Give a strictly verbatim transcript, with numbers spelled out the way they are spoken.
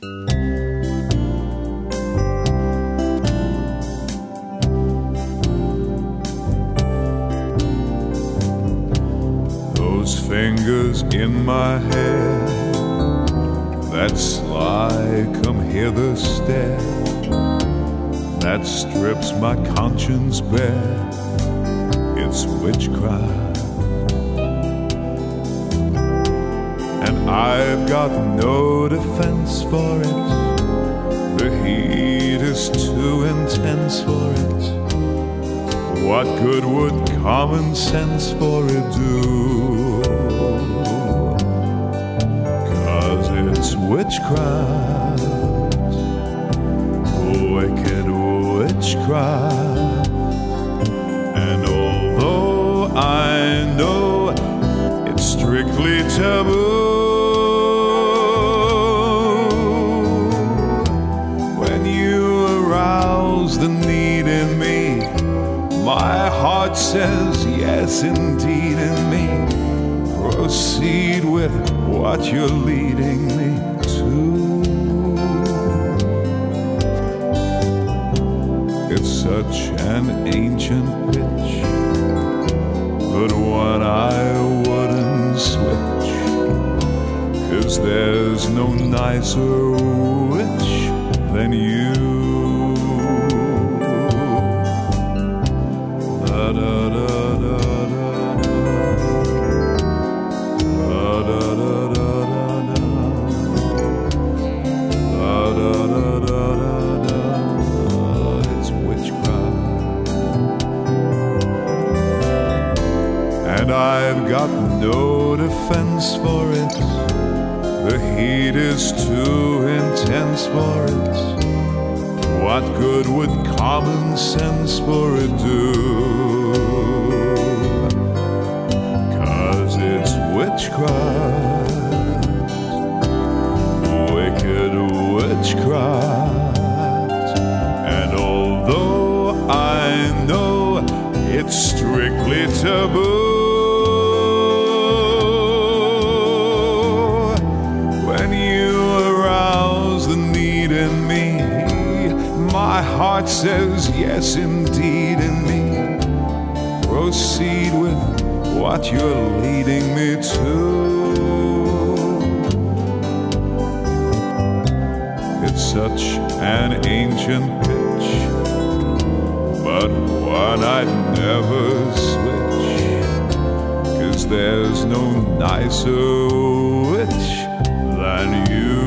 Those fingers in my hair, that sly come hither stare, that strips my conscience bare, it's witchcraft. And I've got no defense for it, the heat is too intense for it. What good would common sense for it do? 'Cause it's witchcraft, wicked witchcraft. And although I know it's strictly taboo, when you arouse the need in me, my heart says yes indeed in me. Proceed with what you're leading me to. It's such an ancient pitch, but one I wouldn't switch, 'cause there's no nicer witch than you. Da, da, da, da, da, da, da, da, da, da, da, da, da, da. It's witchcraft, and I've got no defense for it. The heat is too intense for it. What good would common sense for it do? 'Cause it's witchcraft, wicked witchcraft. And although I know it's strictly taboo, my heart says yes indeed in me. Proceed with what you're leading me to. It's such an ancient pitch, but one I'd never switch, 'cause there's no nicer witch than you.